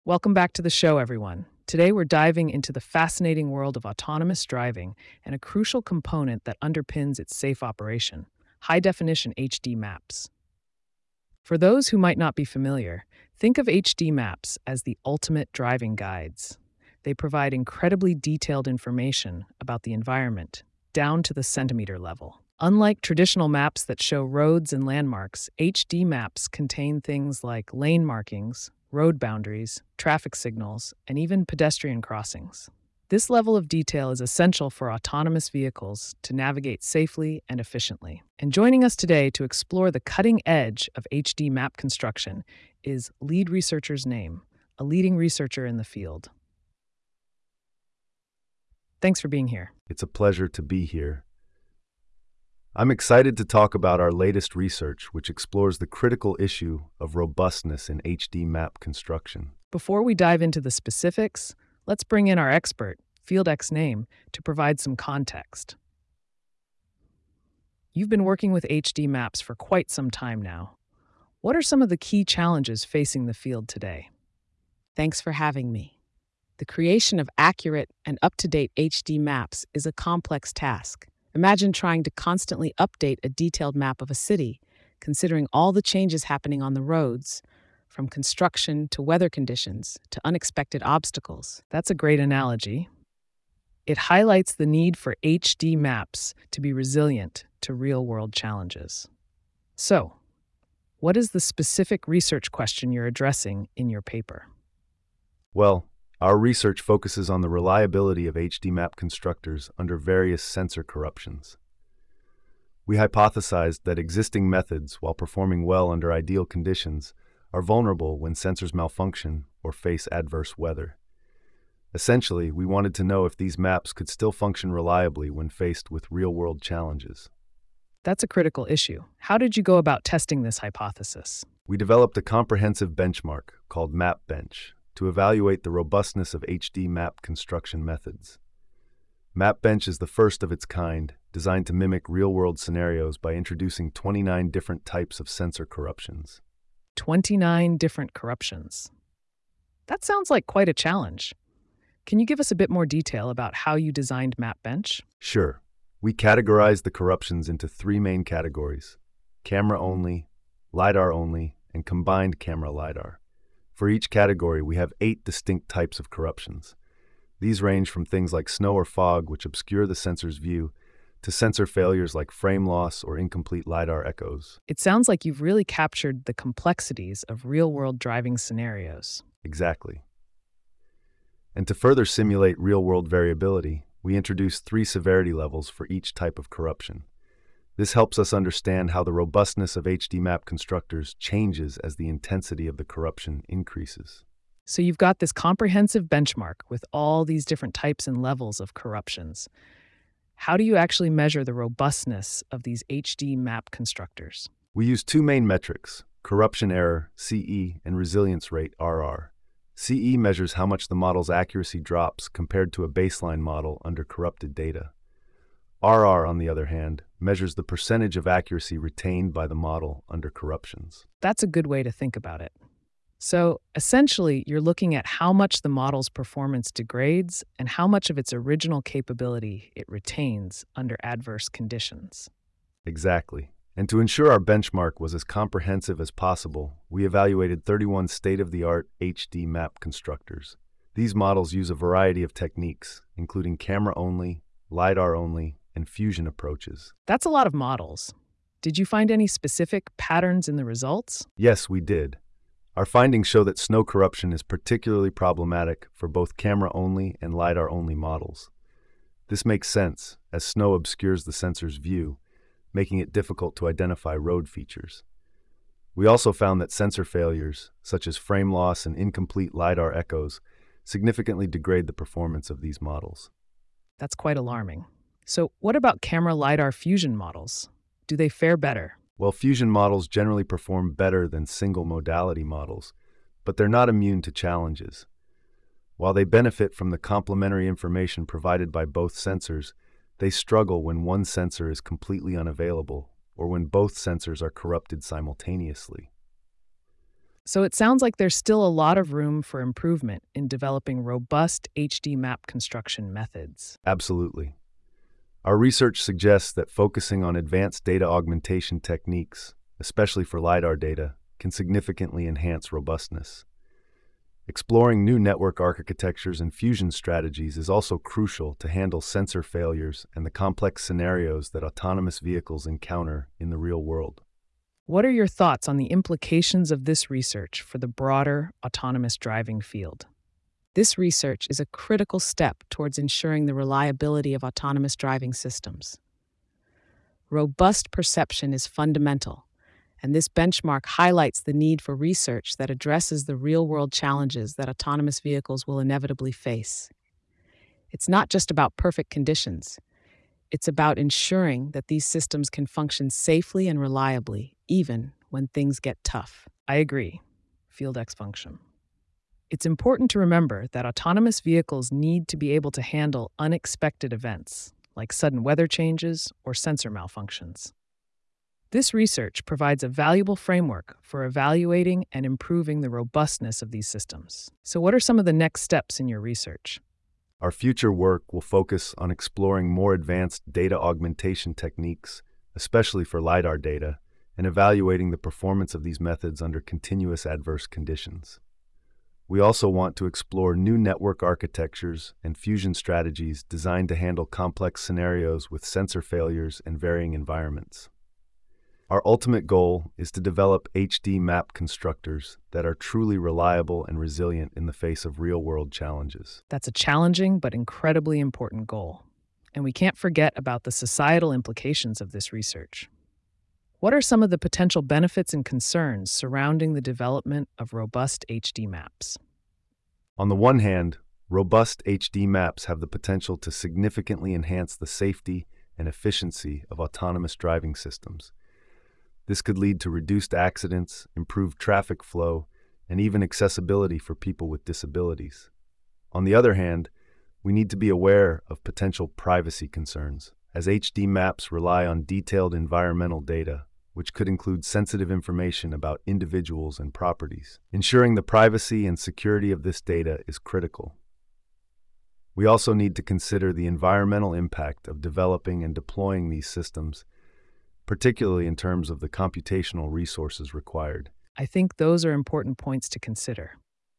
Welcome back to the show, everyone. Today, we're diving into the fascinating world of autonomous driving and a crucial component that underpins its safe operation: high definition HD maps. For those who might not be familiar, think of HD maps as the ultimate driving guides. They provide incredibly detailed information about the environment, down to the centimeter level. Unlike traditional maps that show roads and landmarks, HD maps contain things like lane markings, road boundaries, traffic signals, and even pedestrian crossings. This level of detail is essential for autonomous vehicles to navigate safely and efficiently. And joining us today to explore the cutting edge of HD map construction is Lead Researcher's Name, a leading researcher in the field. Thanks for being here. It's a pleasure to be here. I'm excited to talk about our latest research, which explores the critical issue of robustness in HD map construction. Before we dive into the specifics, let's bring in our expert, FieldX Name, to provide some context. You've been working with HD maps for quite some time now. What are some of the key challenges facing the field today? Thanks for having me. The creation of accurate and up-to-date HD maps is a complex task. Imagine trying to constantly update a detailed map of a city, considering all the changes happening on the roads, from construction to weather conditions to unexpected obstacles. That's a great analogy. It highlights the need for HD maps to be resilient to real-world challenges. So, what is the specific research question you're addressing in your paper? Well, our research focuses on the reliability of HD map constructors under various sensor corruptions. We hypothesized that existing methods, while performing well under ideal conditions, are vulnerable when sensors malfunction or face adverse weather. Essentially, we wanted to know if these maps could still function reliably when faced with real-world challenges. That's a critical issue. How did you go about testing this hypothesis? We developed a comprehensive benchmark called MapBench to evaluate the robustness of HD map construction methods. MapBench is the first of its kind, designed to mimic real-world scenarios by introducing 29 different types of sensor corruptions. 29 different corruptions. That sounds like quite a challenge. Can you give us a bit more detail about how you designed MapBench? Sure. We categorized the corruptions into three main categories: camera only, LiDAR only, and combined camera LiDAR. For each category, we have 8 distinct types of corruptions. These range from things like snow or fog, which obscure the sensor's view, to sensor failures like frame loss or incomplete LiDAR echoes. It sounds like you've really captured the complexities of real-world driving scenarios. Exactly. And to further simulate real-world variability, we introduced 3 severity levels for each type of corruption. This helps us understand how the robustness of HD map constructors changes as the intensity of the corruption increases. So you've got this comprehensive benchmark with all these different types and levels of corruptions. How do you actually measure the robustness of these HD map constructors? We use 2 main metrics: corruption error, CE, and resilience rate, RR. CE measures how much the model's accuracy drops compared to a baseline model under corrupted data. RR, on the other hand, measures the percentage of accuracy retained by the model under corruptions. That's a good way to think about it. So, essentially, you're looking at how much the model's performance degrades and how much of its original capability it retains under adverse conditions. Exactly. And to ensure our benchmark was as comprehensive as possible, we evaluated 31 state-of-the-art HD map constructors. These models use a variety of techniques, including camera-only, LiDAR-only, and fusion approaches. That's a lot of models. Did you find any specific patterns in the results? Yes, we did. Our findings show that snow corruption is particularly problematic for both camera-only and LiDAR-only models. This makes sense, as snow obscures the sensor's view, making it difficult to identify road features. We also found that sensor failures, such as frame loss and incomplete LiDAR echoes, significantly degrade the performance of these models. That's quite alarming. So, what about camera LiDAR fusion models? Do they fare better? Well, fusion models generally perform better than single-modality models, but they're not immune to challenges. While they benefit from the complementary information provided by both sensors, they struggle when one sensor is completely unavailable or when both sensors are corrupted simultaneously. So it sounds like there's still a lot of room for improvement in developing robust HD map construction methods. Absolutely. Our research suggests that focusing on advanced data augmentation techniques, especially for LiDAR data, can significantly enhance robustness. Exploring new network architectures and fusion strategies is also crucial to handle sensor failures and the complex scenarios that autonomous vehicles encounter in the real world. What are your thoughts on the implications of this research for the broader autonomous driving field? This research is a critical step towards ensuring the reliability of autonomous driving systems. Robust perception is fundamental, and this benchmark highlights the need for research that addresses the real-world challenges that autonomous vehicles will inevitably face. It's not just about perfect conditions. It's about ensuring that these systems can function safely and reliably, even when things get tough. I agree. Field X function. It's important to remember that autonomous vehicles need to be able to handle unexpected events, like sudden weather changes or sensor malfunctions. This research provides a valuable framework for evaluating and improving the robustness of these systems. So what are some of the next steps in your research? Our future work will focus on exploring more advanced data augmentation techniques, especially for LiDAR data, and evaluating the performance of these methods under continuous adverse conditions. We also want to explore new network architectures and fusion strategies designed to handle complex scenarios with sensor failures and varying environments. Our ultimate goal is to develop HD map constructors that are truly reliable and resilient in the face of real-world challenges. That's a challenging but incredibly important goal. And we can't forget about the societal implications of this research. What are some of the potential benefits and concerns surrounding the development of robust HD maps? On the one hand, robust HD maps have the potential to significantly enhance the safety and efficiency of autonomous driving systems. This could lead to reduced accidents, improved traffic flow, and even accessibility for people with disabilities. On the other hand, we need to be aware of potential privacy concerns, as HD maps rely on detailed environmental data, which could include sensitive information about individuals and properties. Ensuring the privacy and security of this data is critical. We also need to consider the environmental impact of developing and deploying these systems, particularly in terms of the computational resources required. I think those are important points to consider.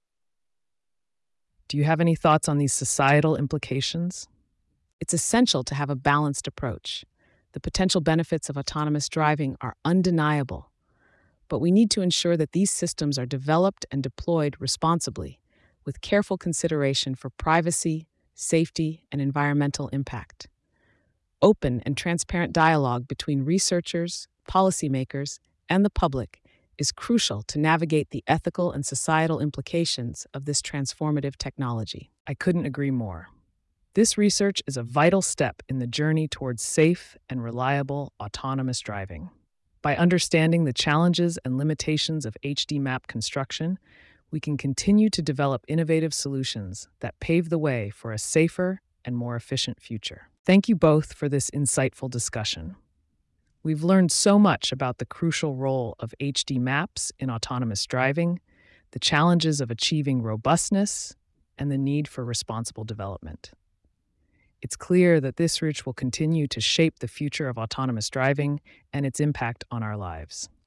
Do you have any thoughts on these societal implications? It's essential to have a balanced approach. The potential benefits of autonomous driving are undeniable, but we need to ensure that these systems are developed and deployed responsibly, with careful consideration for privacy, safety, and environmental impact. Open and transparent dialogue between researchers, policymakers, and the public is crucial to navigate the ethical and societal implications of this transformative technology. I couldn't agree more. This research is a vital step in the journey towards safe and reliable autonomous driving. By understanding the challenges and limitations of HD map construction, we can continue to develop innovative solutions that pave the way for a safer and more efficient future. Thank you both for this insightful discussion. We've learned so much about the crucial role of HD maps in autonomous driving, the challenges of achieving robustness, and the need for responsible development. It's clear that this research will continue to shape the future of autonomous driving and its impact on our lives.